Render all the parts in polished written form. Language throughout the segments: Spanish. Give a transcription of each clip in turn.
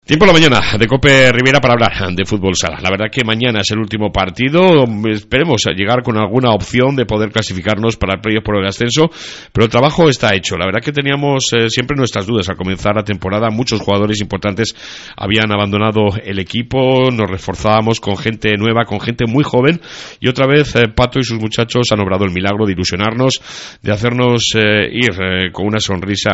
Tiempo en la mañana de COPE Rivera para hablar de fútbol sala. La verdad que mañana es el último partido. Esperemos llegar con alguna opción de poder clasificarnos para el playoff por el ascenso, pero el trabajo está hecho. La verdad que teníamos siempre nuestras dudas al comenzar la temporada. Muchos jugadores importantes habían abandonado el equipo. Nos reforzábamos con gente nueva, con gente muy joven, y otra vez Pato y sus muchachos han obrado el milagro de ilusionarnos, de hacernos ir con una sonrisa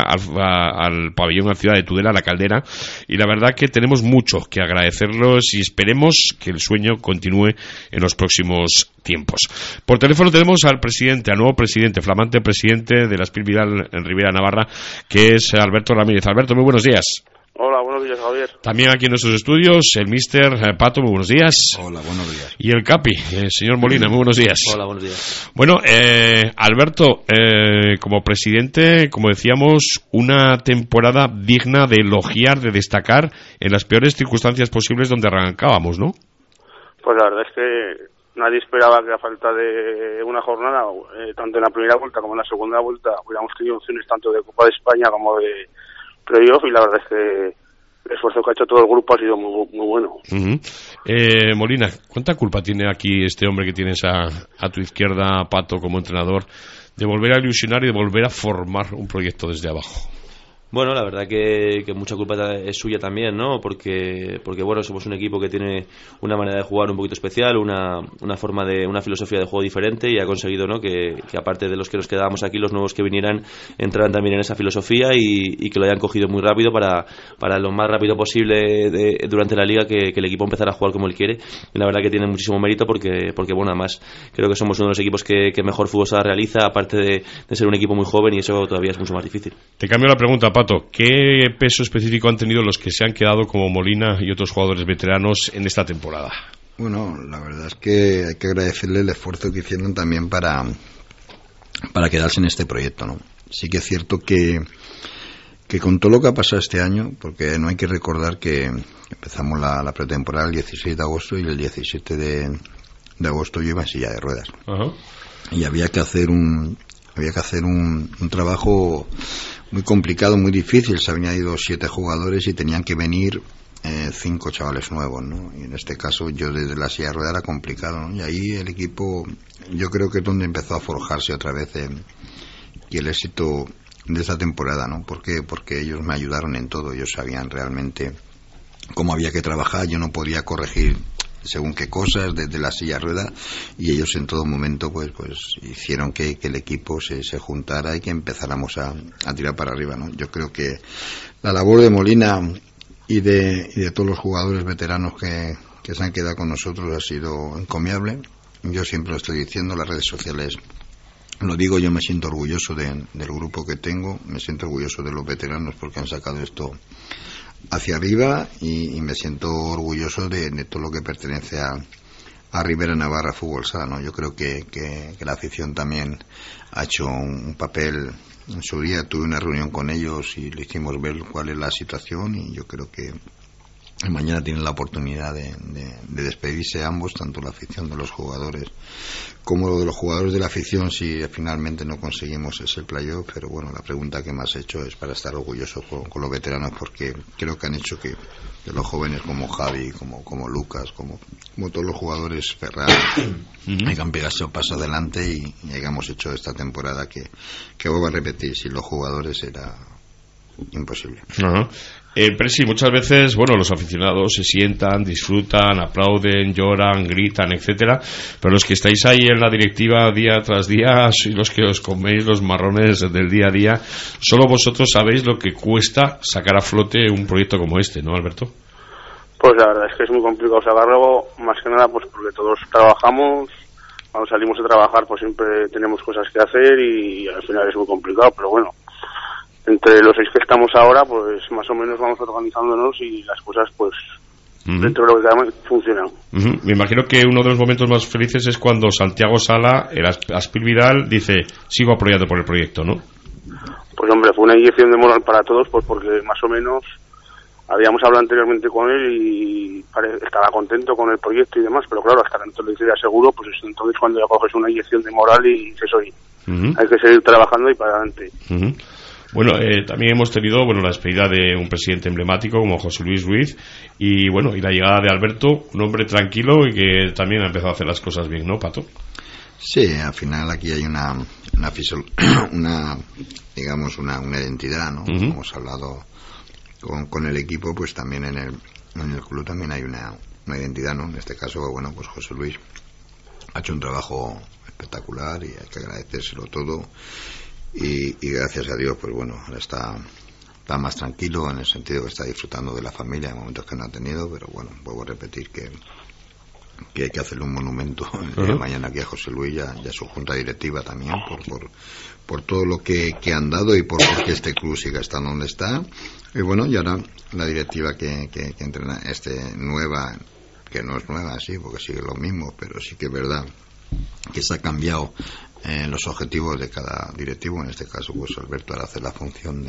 al pabellón, a la ciudad de Tudela, a la Caldera, y la verdad que tenemos mucho que agradecerlos y esperemos que el sueño continúe en los próximos tiempos. Por teléfono tenemos al nuevo presidente, flamante presidente de la Aspil Vidal en Rivera Navarra, que es Alberto Ramírez. Alberto, muy buenos días. Hola, buenos días, Javier. También aquí en nuestros estudios, el míster Pato, muy buenos días. Hola, buenos días. Y el Capi, el señor Molina, muy buenos días. Hola, buenos días. Bueno, Alberto, como presidente, como decíamos, una temporada digna de elogiar, de destacar en las peores circunstancias posibles donde arrancábamos, ¿no? Pues la verdad es que nadie esperaba que a falta de una jornada, tanto en la primera vuelta como en la segunda vuelta, hubiéramos tenido opciones tanto de Copa de España como de playoff, y la verdad es que el esfuerzo que ha hecho todo el grupo ha sido muy, muy bueno. Uh-huh. Molina, ¿cuánta culpa tiene aquí este hombre que tienes a tu izquierda, Pato, como entrenador, de volver a ilusionar y de volver a formar un proyecto desde abajo? Bueno, la verdad que mucha culpa es suya también, ¿no? Porque bueno, somos un equipo que tiene una manera de jugar un poquito especial, una forma de una filosofía de juego diferente, y ha conseguido, ¿no? Que aparte de los que nos quedábamos aquí, los nuevos que vinieran entraran también en esa filosofía y que lo hayan cogido muy rápido para lo más rápido posible durante la liga que el equipo empezara a jugar como él quiere. Y la verdad que tiene muchísimo mérito porque bueno, además creo que somos uno de los equipos que mejor fútbol sala realiza, aparte de ser un equipo muy joven, y eso todavía es mucho más difícil. Te cambio la pregunta, Pato. ¿Qué peso específico han tenido los que se han quedado como Molina y otros jugadores veteranos en esta temporada? Bueno, la verdad es que hay que agradecerle el esfuerzo que hicieron también para quedarse en este proyecto, ¿no? Sí que es cierto que con todo lo que ha pasado este año, porque no hay que recordar que empezamos la pretemporada el 16 de agosto y el 17 de agosto yo iba en silla de ruedas. Uh-huh. Y había que hacer un trabajo muy complicado, muy difícil. Se habían ido 7 jugadores y tenían que venir 5 chavales nuevos, ¿no? Y en este caso yo desde la silla de ruedas era complicado, ¿no? Y ahí el equipo, yo creo que es donde empezó a forjarse otra vez y el éxito de esta temporada, ¿no? ¿Por qué? Porque ellos me ayudaron en todo. Ellos sabían realmente cómo había que trabajar. Yo no podía corregir según qué cosas desde la silla de ruedas, y ellos en todo momento pues hicieron que el equipo se juntara y que empezáramos a tirar para arriba, ¿no? Yo creo que la labor de Molina y de todos los jugadores veteranos que se han quedado con nosotros ha sido encomiable. Yo siempre lo estoy diciendo, las redes sociales lo digo, yo me siento orgulloso del grupo que tengo, me siento orgulloso de los veteranos porque han sacado esto hacia arriba, y me siento orgulloso de todo lo que pertenece a Rivera Navarra Fútbol Sala, ¿no? Yo creo que la afición también ha hecho un papel. En su día tuve una reunión con ellos y le hicimos ver cuál es la situación, y yo creo que mañana tienen la oportunidad de despedirse ambos, tanto la afición de los jugadores como de los jugadores de la afición, si finalmente no conseguimos ese playoff. Pero bueno, la pregunta que me has hecho es para estar orgulloso con los veteranos, porque creo que han hecho que los jóvenes como Javi, como Lucas, como todos los jugadores, Ferran, hayan pegado paso adelante y hayamos hecho esta temporada que vuelvo a repetir, sin los jugadores era imposible. Uh-huh. Presi, muchas veces, bueno, los aficionados se sientan, disfrutan, aplauden, lloran, gritan, etcétera, pero los que estáis ahí en la directiva día tras día, sois los que os coméis los marrones del día a día. Solo vosotros sabéis lo que cuesta sacar a flote un proyecto como este, ¿no, Alberto? Pues la verdad es que es muy complicado sacarlo, más que nada pues porque todos trabajamos, cuando salimos a trabajar pues siempre tenemos cosas que hacer y al final es muy complicado, pero bueno, entre los 6 que estamos ahora, pues más o menos vamos organizándonos y las cosas, pues, dentro de lo que cabe, funcionan. Me imagino que uno de los momentos más felices es cuando Santiago Sala, el Aspil Vidal, dice, sigo apoyado por el proyecto, ¿no? Pues hombre, fue una inyección de moral para todos, pues porque más o menos habíamos hablado anteriormente con él y estaba contento con el proyecto y demás, pero claro, hasta que no te lo hiciera seguro, pues entonces cuando ya coges una inyección de moral y dices, oye, hay que seguir trabajando y para adelante. Bueno, también hemos tenido la despedida de un presidente emblemático como José Luis Ruiz y la llegada de Alberto, un hombre tranquilo y que también ha empezado a hacer las cosas bien, ¿no, Pato? Sí, al final aquí hay una digamos una identidad, ¿no? Uh-huh. Hemos hablado con el equipo, pues también en el club también hay una identidad, ¿no? En este caso, pues José Luis ha hecho un trabajo espectacular y hay que agradecérselo todo. Y gracias a Dios, pues ahora está más tranquilo, en el sentido que está disfrutando de la familia en momentos que no ha tenido, pero vuelvo a repetir que hay que hacerle un monumento el día de mañana aquí a José Luis y a su junta directiva también por todo lo que han dado y por que este club siga estando donde está. Y y ahora la directiva que entrena nueva, que no es nueva, sí, porque sigue lo mismo, pero sí que es verdad que se ha cambiado los objetivos de cada directivo. En este caso, pues Alberto ahora hace la función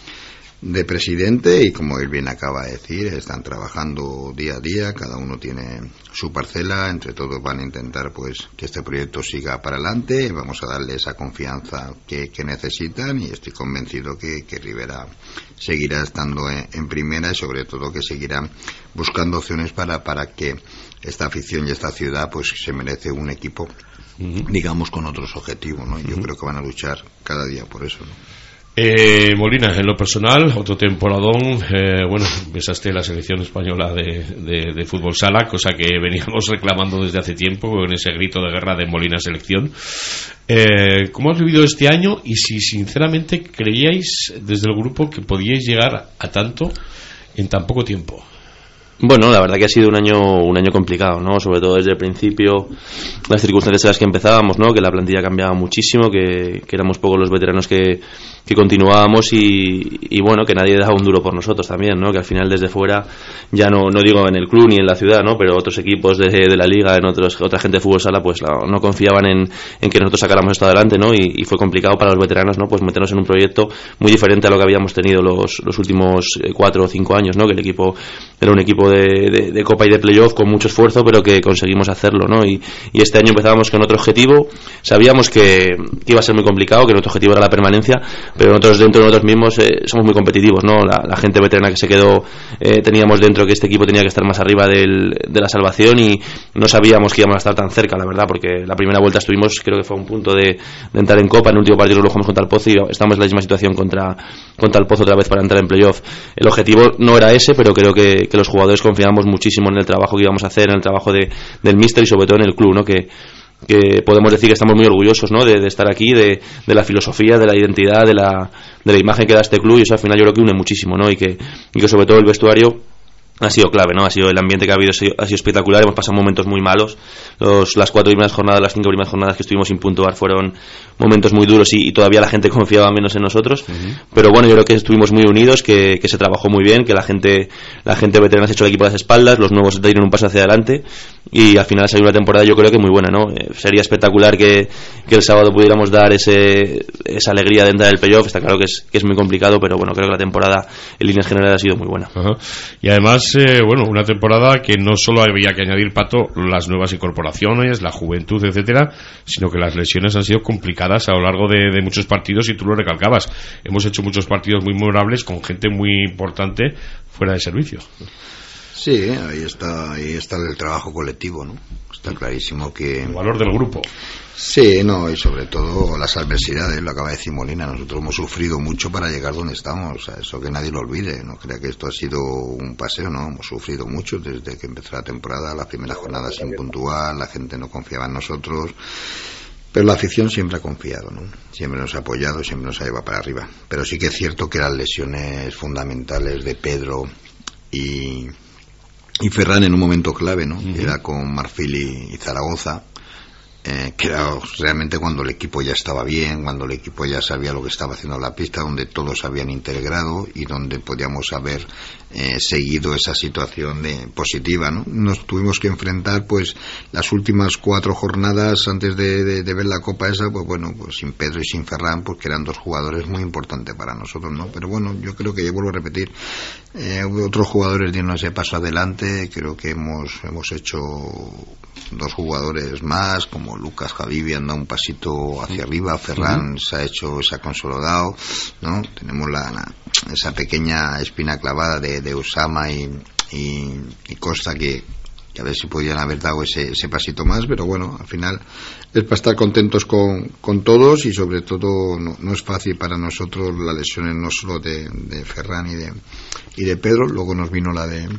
de presidente y, como él bien acaba de decir, están trabajando día a día, cada uno tiene su parcela, entre todos van a intentar pues que este proyecto siga para adelante, vamos a darle esa confianza que necesitan y estoy convencido que Rivera seguirá estando en primera y sobre todo que seguirá buscando opciones para que esta afición y esta ciudad pues se merece un equipo, digamos, con otros objetivos, ¿no? Yo creo que van a luchar cada día por eso, ¿no? Molina, en lo personal, otro temporadón, besaste la selección española de fútbol sala, cosa que veníamos reclamando desde hace tiempo con ese grito de guerra de Molina Selección. ¿Cómo has vivido este año y si sinceramente creíais desde el grupo que podíais llegar a tanto en tan poco tiempo? Bueno, la verdad que ha sido un año complicado, ¿no? Sobre todo desde el principio, las circunstancias en las que empezábamos, ¿no? Que la plantilla cambiaba muchísimo, que éramos pocos los veteranos que continuábamos y bueno, que nadie daba un duro por nosotros también, ¿no? Que al final desde fuera, ya no digo en el club ni en la ciudad, ¿no? Pero otros equipos de la liga, otra gente de fútbol sala, pues no confiaban en que nosotros sacáramos esto adelante, ¿no? Y fue complicado para los veteranos, ¿no? Pues meternos en un proyecto muy diferente a lo que habíamos tenido los últimos 4 o 5 años, ¿no? Que el equipo era un equipo de Copa y de Playoff con mucho esfuerzo, pero que conseguimos hacerlo, ¿no? Y este año empezábamos con otro objetivo, sabíamos que iba a ser muy complicado, que nuestro objetivo era la permanencia, pero nosotros dentro de nosotros mismos somos muy competitivos, ¿no? La gente veterana que se quedó, teníamos dentro que este equipo tenía que estar más arriba de la salvación y no sabíamos que íbamos a estar tan cerca, la verdad, porque la primera vuelta estuvimos, creo que fue a un punto de entrar en Copa, en el último partido lo jugamos contra el Pozo y estamos en la misma situación contra el Pozo otra vez para entrar en Playoff. El objetivo no era ese, pero creo que los jugadores confiábamos muchísimo en el trabajo que íbamos a hacer, en el trabajo del míster y sobre todo en el club, ¿no? Que podemos decir que estamos muy orgullosos, ¿no? De estar aquí, de la filosofía, de la identidad, de la imagen que da este club, y eso al final yo creo que une muchísimo, ¿no? Y que sobre todo el vestuario ha sido clave, ¿no? Ha sido el ambiente que ha habido, ha sido espectacular. Hemos pasado momentos muy malos. Las 4 primeras jornadas, las 5 primeras jornadas que estuvimos sin puntuar fueron momentos muy duros y todavía la gente confiaba menos en nosotros. Pero bueno, yo creo que estuvimos muy unidos, que se trabajó muy bien, que la gente veterana se echó el equipo a las espaldas, los nuevos dieron un paso hacia adelante y al final salió una temporada yo creo que muy buena, ¿no? Sería espectacular que el sábado pudiéramos dar esa alegría de entrar en el playoff. Está claro que es muy complicado, pero bueno, creo que la temporada en líneas generales ha sido muy buena. Ajá. Y además una temporada que no solo había que añadir, Pato, las nuevas incorporaciones, la juventud, etcétera, sino que las lesiones han sido complicadas a lo largo de muchos partidos y tú lo recalcabas. Hemos hecho muchos partidos muy memorables con gente muy importante fuera de servicio. Sí, ahí está el trabajo colectivo, ¿no? Está clarísimo que el valor del grupo. Sí, no, y sobre todo las adversidades, lo acaba de decir Molina, nosotros hemos sufrido mucho para llegar donde estamos, o sea, eso que nadie lo olvide, no crea que esto ha sido un paseo, no, hemos sufrido mucho desde que empezó la temporada, las primeras jornadas sin puntuar, la gente no confiaba en nosotros, pero la afición siempre ha confiado, ¿no? Siempre nos ha apoyado, siempre nos ha llevado para arriba, pero sí que es cierto que las lesiones fundamentales de Pedro y Ferran en un momento clave, ¿no? Era con Marfil y Zaragoza, que era realmente cuando el equipo ya estaba bien, cuando el equipo ya sabía lo que estaba haciendo en la pista, donde todos habían integrado y donde podíamos haber seguido esa situación positiva, ¿no? Nos tuvimos que enfrentar pues las últimas 4 jornadas antes de ver la Copa esa, pues bueno, pues sin Pedro y sin Ferran, porque eran 2 jugadores muy importantes para nosotros, ¿no? Pero bueno, yo creo que, yo vuelvo a repetir, otros jugadores dieron ese paso adelante, creo que hemos hecho 2 jugadores más, como como Lucas Javivi han dado un pasito hacia arriba, Ferran se ha consolidado, ¿no? Tenemos esa pequeña espina clavada de Usama y Costa que a ver si podían haber dado ese pasito más, pero bueno, al final es para estar contentos con todos, y sobre todo no es fácil para nosotros las lesiones no solo de Ferran y de Pedro. Luego nos vino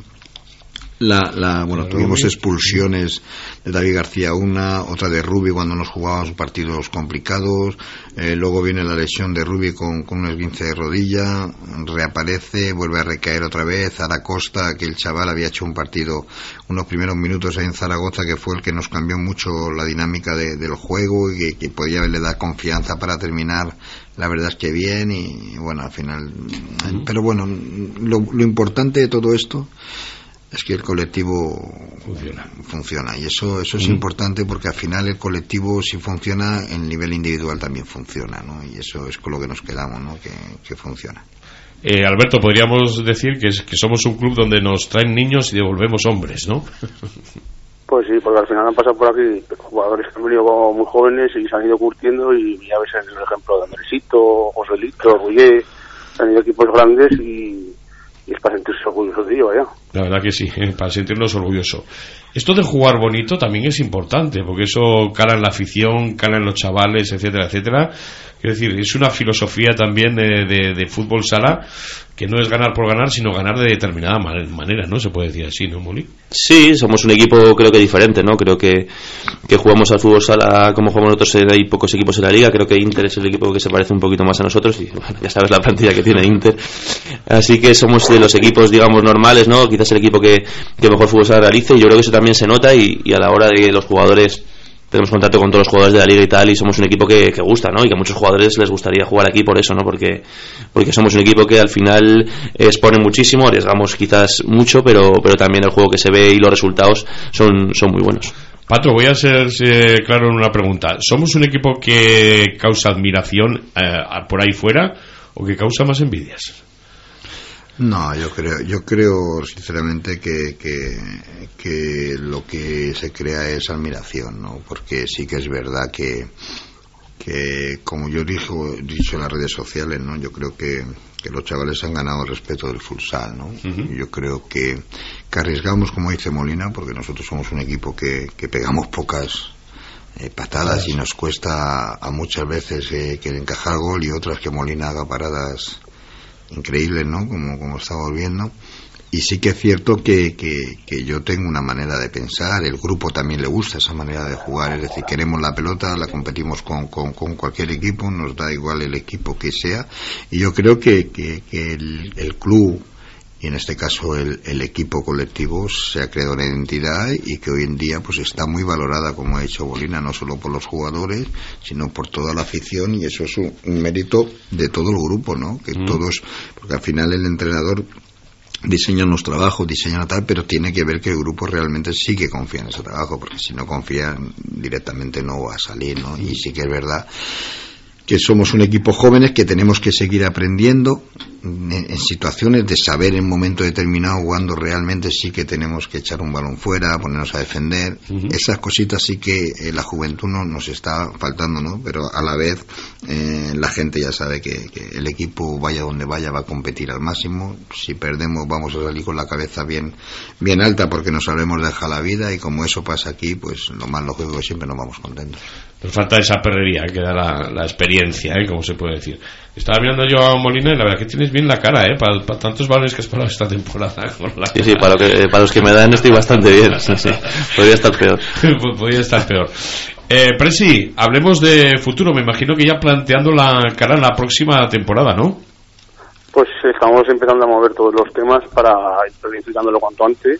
tuvimos expulsiones de David García, otra de Rubi cuando nos jugábamos partidos complicados, luego viene la lesión de Rubi con un esguince de rodilla, reaparece, vuelve a recaer otra vez. Ada Costa, que el chaval había hecho un partido, unos primeros minutos ahí en Zaragoza, que fue el que nos cambió mucho la dinámica del juego y que podía haberle dado confianza para terminar, la verdad es que bien, y bueno, al final, pero bueno, lo importante de todo esto es que el colectivo funciona, y eso es importante, porque al final el colectivo, si funciona, el nivel individual también funciona, ¿no? Y eso es con lo que nos quedamos, ¿no? Que funciona. Alberto, podríamos decir que somos un club donde nos traen niños y devolvemos hombres, ¿no? Pues sí, porque al final han pasado por aquí jugadores que han venido como muy jóvenes y se han ido curtiendo, y ya ves el ejemplo de Andresito, Joselito, Rullé, han ido equipos grandes y es para sentirse orgullosos de ello, vaya. La verdad que sí, para sentirnos orgullosos. Esto de jugar bonito también es importante, porque eso cala en la afición, cala en los chavales, etcétera, etcétera. Quiero decir, es una filosofía también de fútbol sala, que no es ganar por ganar, sino ganar de determinada manera, ¿no? Se puede decir así, ¿no, Moli? Sí, somos un equipo creo que diferente, ¿no? Creo que jugamos al fútbol sala como jugamos nosotros, hay pocos equipos en la liga. Creo que Inter es el equipo que se parece un poquito más a nosotros, y bueno, ya sabes la plantilla que tiene Inter. Así que somos de los equipos, digamos, normales, ¿no? Quizás el equipo que mejor fútbol sala realice, y yo creo que eso también se nota, y a la hora de que los jugadores, tenemos contacto con todos los jugadores de la liga y tal, y somos un equipo que gusta, ¿no? Y que a muchos jugadores les gustaría jugar aquí por eso, ¿no? Porque somos un equipo que al final expone muchísimo, arriesgamos quizás mucho, pero también el juego que se ve y los resultados son muy buenos. Pato, voy a ser claro en una pregunta. ¿Somos un equipo que causa admiración por ahí fuera, o que causa más envidias? No, yo creo sinceramente que lo que se crea es admiración, ¿no? Porque sí que es verdad que como yo he dicho en las redes sociales, ¿no? Yo creo que los chavales han ganado el respeto del futsal, ¿no? Uh-huh. Yo creo que arriesgamos, como dice Molina, porque nosotros somos un equipo que pegamos pocas patadas, y nos cuesta a muchas veces que encajar gol, y otras que Molina haga paradas increíbles, ¿no? Como estamos viendo. Y sí que es cierto que yo tengo una manera de pensar, el grupo también le gusta esa manera de jugar, es decir, queremos la pelota, la competimos con cualquier equipo, nos da igual el equipo que sea, y yo creo que el club, y en este caso el equipo colectivo, se ha creado una identidad, y que hoy en día pues está muy valorada, como ha dicho Molina, no solo por los jugadores, sino por toda la afición, y eso es un mérito de todo el grupo, ¿no? Que todos, porque al final el entrenador diseña unos trabajos, diseña tal, pero tiene que ver que el grupo realmente sí que confía en ese trabajo, porque si no confía directamente no va a salir, ¿no? Y sí que es verdad que somos un equipo jóvenes, que tenemos que seguir aprendiendo en situaciones de saber en un momento determinado cuando realmente sí que tenemos que echar un balón fuera, ponernos a defender. Uh-huh. Esas cositas sí que la juventud nos está faltando, ¿no? Pero a la vez la gente ya sabe que el equipo, vaya donde vaya, va a competir al máximo. Si perdemos vamos a salir con la cabeza bien alta, porque nos habremos dejado la vida, y como eso pasa aquí, pues lo más lógico es que siempre nos vamos contentos. Nos falta esa perrería que da la experiencia, como se puede decir. Estaba mirando yo a Molina, y la verdad que tienes bien la cara, para tantos balones que has parado esta temporada. Sí, para los que me dan estoy bastante bien. Sí. Podría estar peor. Podría estar peor. Presi, hablemos de futuro. Me imagino que ya planteando la cara en la próxima temporada, ¿no? Pues estamos empezando a mover todos los temas para ir planificándolo cuanto antes.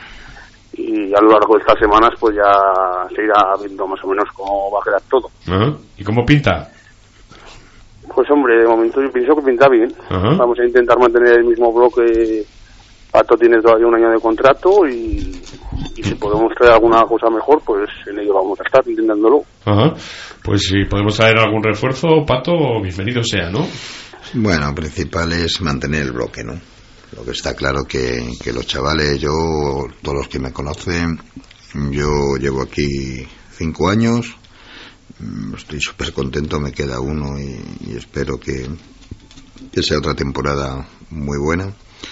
Y a lo largo de estas semanas pues ya se irá viendo más o menos cómo va a quedar todo. Uh-huh. ¿Y cómo pinta? Pues hombre, de momento yo pienso que pinta bien. Uh-huh. Vamos a intentar mantener el mismo bloque. Pato tiene todavía un año de contrato, y si podemos traer alguna cosa mejor, pues en ello vamos a estar intentándolo. Uh-huh. Pues si podemos traer algún refuerzo, Pato, bienvenido sea, ¿no? Bueno, lo principal es mantener el bloque, ¿no? Lo que está claro que los chavales, todos los que me conocen, yo llevo aquí 5 años, estoy súper contento, me queda uno y espero que sea otra temporada muy buena.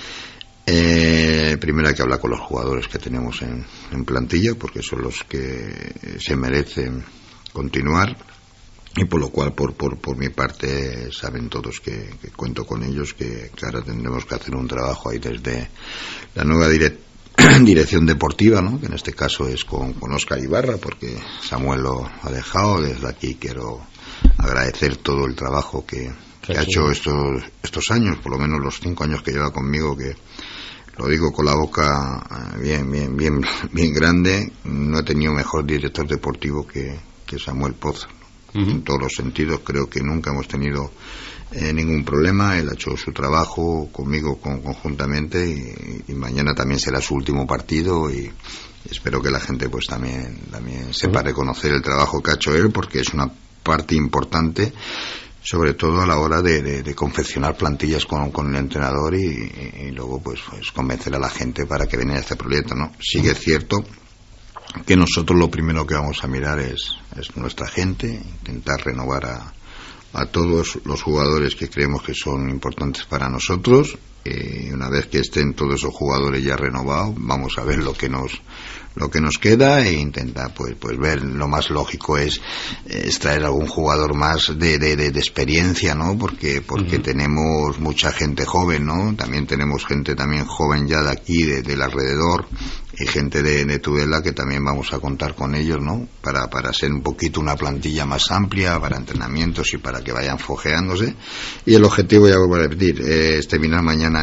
Primero hay que hablar con los jugadores que tenemos en plantilla, porque son los que se merecen continuar, y por lo cual por mi parte saben todos que cuento con ellos, que ahora tendremos que hacer un trabajo ahí desde la nueva dirección deportiva, ¿no? Que en este caso es con Óscar Ibarra, porque Samuel lo ha dejado. Desde aquí quiero agradecer todo el trabajo que ha hecho estos años, por lo menos los 5 años que lleva conmigo, que lo digo con la boca bien grande. No he tenido mejor director deportivo que Samuel Poza. En todos los sentidos creo que nunca hemos tenido ningún problema. Él ha hecho su trabajo conmigo conjuntamente, y mañana también será su último partido, y espero que la gente pues también sepa reconocer el trabajo que ha hecho él, porque es una parte importante, sobre todo a la hora de confeccionar plantillas con el entrenador y luego pues convencer a la gente para que venga a este proyecto, ¿no? Sí que es cierto que nosotros lo primero que vamos a mirar es nuestra gente, intentar renovar a todos los jugadores que creemos que son importantes para nosotros. Una vez que estén todos esos jugadores ya renovados, vamos a ver lo que nos queda, e intentar pues ver. Lo más lógico es traer algún jugador más de experiencia, ¿no? Porque tenemos mucha gente joven, ¿no? También tenemos gente también joven ya de aquí, del alrededor, y gente de Tudela, que también vamos a contar con ellos, ¿no? Para ser un poquito una plantilla más amplia para entrenamientos y para que vayan fogueándose. Y el objetivo, ya voy a repetir, es terminar mañana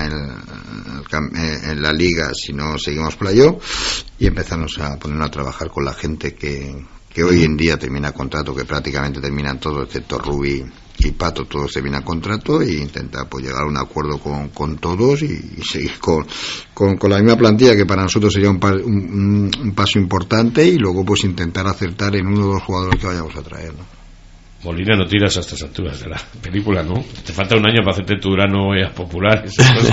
en la liga, si no seguimos playoff, y empezarnos a ponernos a trabajar con la gente que hoy en día termina contrato, que prácticamente terminan todos, excepto Rubí y Pato, todos terminan contrato, e intentar pues llegar a un acuerdo con todos y seguir con la misma plantilla, que para nosotros sería un paso importante, y luego pues intentar acertar en uno o dos jugadores que vayamos a traer, ¿no? Molina, no tiras a estas alturas de la película, ¿no? Te falta un año para hacerte tu Durano popular.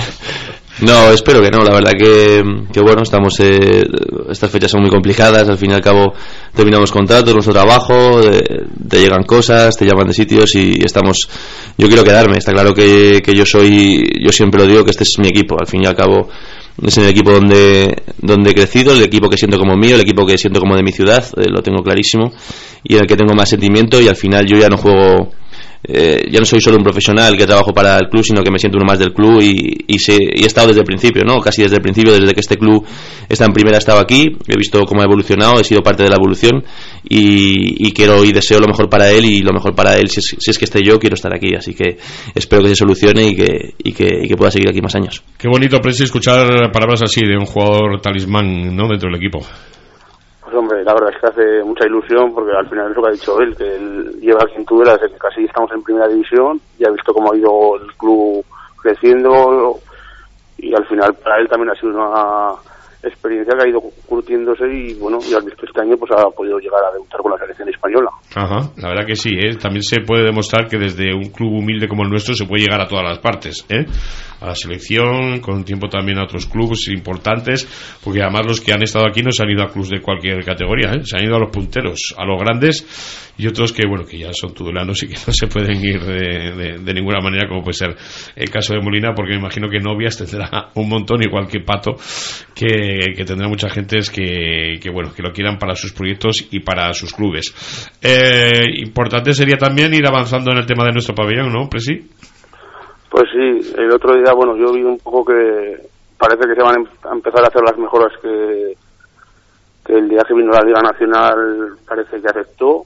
No, espero que no. La verdad que bueno, estamos estas fechas son muy complicadas. Al fin y al cabo terminamos contratos, nuestro trabajo, te llegan cosas, te llaman de sitios, y estamos. Yo quiero quedarme. Está claro que yo siempre lo digo, que este es mi equipo. Al fin y al cabo es el equipo donde he crecido, el equipo que siento como mío, el equipo que siento como de mi ciudad, lo tengo clarísimo, y en el que tengo más sentimiento. Y al final yo ya no juego, ya no soy solo un profesional que trabajo para el club, sino que me siento uno más del club, y he estado desde el principio, ¿no? Casi desde el principio, desde que este club está en primera, he estado aquí, he visto cómo ha evolucionado, he sido parte de la evolución, y quiero y deseo lo mejor para él, y lo mejor para él, si es que esté yo, quiero estar aquí. Así que espero que se solucione y que pueda seguir aquí más años. Qué bonito, Presi, escuchar palabras así de un jugador talismán, ¿no?, dentro del equipo. Pues hombre, la verdad es que hace mucha ilusión, porque al final es lo que ha dicho él, que él lleva aquí en Tudela desde que casi estamos en primera división, y ha visto cómo ha ido el club creciendo, y al final para él también ha sido una experiencia que ha ido curtiéndose, y bueno, y al visto este año pues ha podido llegar a debutar con la selección española. Ajá, la verdad que sí, también se puede demostrar que desde un club humilde como el nuestro se puede llegar a todas las partes, a la selección, con tiempo también a otros clubes importantes, porque además los que han estado aquí no se han ido a clubes de cualquier categoría, se han ido a los punteros, a los grandes, y otros que bueno, que ya son tudelanos y que no se pueden ir de ninguna manera, como puede ser el caso de Molina, porque me imagino que novias tendrá un montón, igual que Pato, que tendrá mucha gente que bueno, que lo quieran para sus proyectos y para sus clubes. Importante sería también ir avanzando en el tema de nuestro pabellón, ¿no, Presi? Pues sí, el otro día, bueno, yo vi un poco que parece que se van a empezar a hacer las mejoras que el día que vino la Liga Nacional parece que aceptó,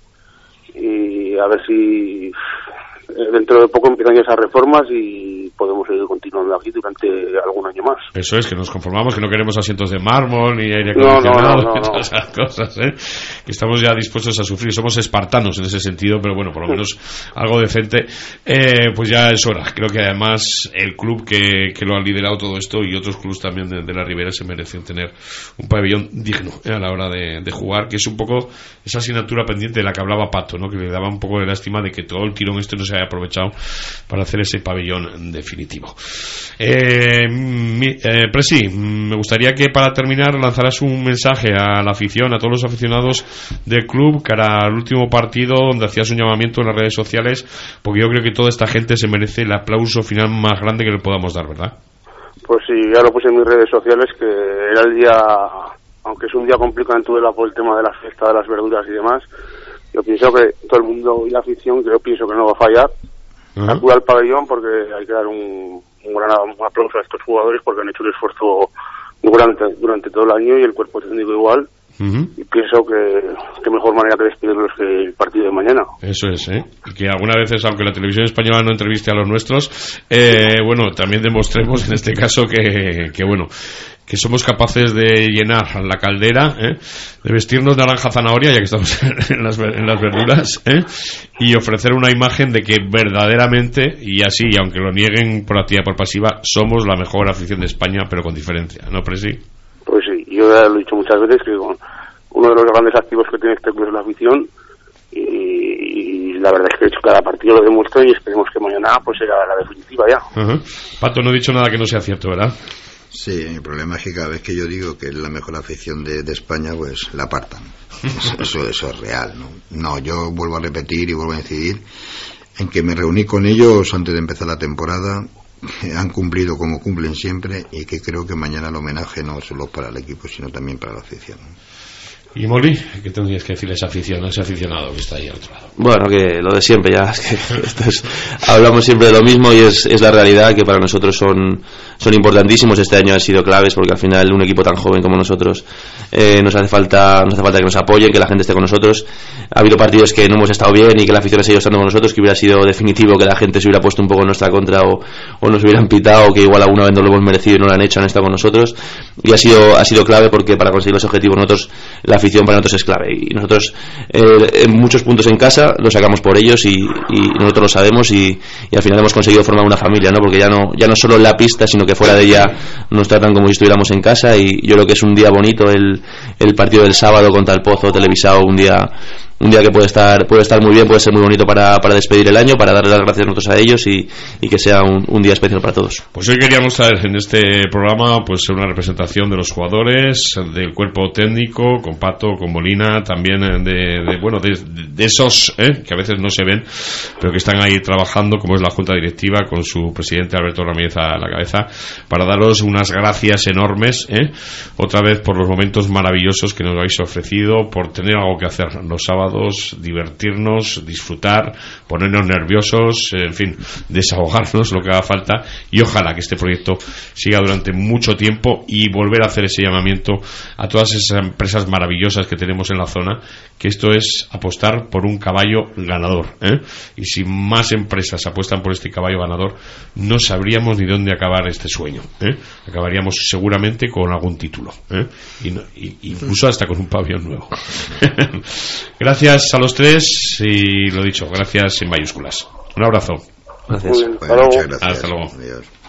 y a ver si dentro de poco empiezan ya esas reformas y podemos seguir continuando aquí durante algún año más. Eso es, que nos conformamos, que no queremos asientos de mármol ni aire acondicionado, todas esas cosas, que estamos ya dispuestos a sufrir. Somos espartanos en ese sentido, pero bueno, por lo menos algo decente, pues ya es hora. Creo que además el club que lo ha liderado todo esto, y otros clubes también de la Ribera, se merecen tener un pabellón digno a la hora de jugar, que es un poco esa asignatura pendiente de la que hablaba Pato, ¿no? Que le daba un poco de lástima de que todo el tirón este no se haya he aprovechado para hacer ese pabellón definitivo. Presi, me gustaría que para terminar lanzaras un mensaje a la afición, a todos los aficionados del club, cara al último partido, donde hacías un llamamiento en las redes sociales, porque yo creo que toda esta gente se merece el aplauso final más grande que le podamos dar, ¿verdad? Pues sí, ya lo puse en mis redes sociales, que era el día, aunque es un día complicado en Tudela por el tema de la fiesta de las verduras y demás, yo pienso que todo el mundo y la afición, yo pienso que no va a fallar, acuda al pabellón, porque hay que dar un aplauso a estos jugadores, porque han hecho un esfuerzo durante todo el año, y el cuerpo técnico igual. Y pienso que mejor manera que despedirlos que el partido de mañana. Eso es, y que algunas veces, aunque la televisión española no entreviste a los nuestros, bueno, también demostremos en este caso que somos capaces de llenar la caldera, de vestirnos naranja zanahoria, ya que estamos en las verduras, y ofrecer una imagen de que verdaderamente, y así, aunque lo nieguen por activa y por pasiva, somos la mejor afición de España, pero con diferencia, ¿no, Presi? Pues sí, yo ya lo he dicho muchas veces, que uno de los grandes activos que tiene este club es la afición, y la verdad es que cada partido lo demuestra, y esperemos que mañana pues será la definitiva ya. Pato, no he dicho nada que no sea cierto, ¿verdad? Sí, el problema es que cada vez que yo digo que es la mejor afición de España, pues la apartan. Eso es real, ¿no? No, yo vuelvo a repetir y vuelvo a incidir en que me reuní con ellos antes de empezar la temporada. Han cumplido como cumplen siempre, y que creo que mañana el homenaje no solo para el equipo sino también para la afición. Y Molly, ¿qué tendrías que decirle a esa afición, a ese aficionado que está ahí al otro lado? Bueno, que lo de siempre, ya es que hablamos siempre de lo mismo, y es la realidad, que para nosotros son importantísimos. Este año han sido claves, porque al final un equipo tan joven como nosotros nos hace falta que nos apoyen, que la gente esté con nosotros. Ha habido partidos que no hemos estado bien y que la afición ha seguido estando con nosotros, que hubiera sido definitivo que la gente se hubiera puesto un poco en nuestra contra, o nos hubieran pitado, o que igual alguna vez no lo hemos merecido y no lo han hecho, han estado con nosotros, y ha sido clave, porque para conseguir los objetivos nosotros, la afición para nosotros es clave, y nosotros en muchos puntos en casa lo sacamos por ellos, y nosotros lo sabemos, y al final hemos conseguido formar una familia, ¿no? Porque ya no solo en la pista, sino que fuera de ella nos tratan como si estuviéramos en casa, y yo creo que es un día bonito el partido del sábado contra el Pozo televisado, un día que puede estar muy bien, puede ser muy bonito para despedir el año, para darle las gracias nosotros a ellos, y que sea un día especial para todos. Pues hoy queríamos traer en este programa pues una representación de los jugadores, del cuerpo técnico, con Pato, con Molina, también de esos que a veces no se ven, pero que están ahí trabajando, como es la Junta Directiva, con su presidente Alberto Ramírez a la cabeza, para daros unas gracias enormes, otra vez por los momentos maravillosos que nos habéis ofrecido, por tener algo que hacer los sábados, divertirnos, disfrutar, ponernos nerviosos, en fin, desahogarnos lo que haga falta, y ojalá que este proyecto siga durante mucho tiempo, y volver a hacer ese llamamiento a todas esas empresas maravillosas que tenemos en la zona, que esto es apostar por un caballo ganador, y si más empresas apuestan por este caballo ganador, no sabríamos ni dónde acabar este sueño, acabaríamos seguramente con algún título, incluso hasta con un pabellón nuevo. Gracias a los tres, y lo dicho, gracias en mayúsculas. Un abrazo. Gracias. Bueno, muchas gracias. Hasta luego. Adiós.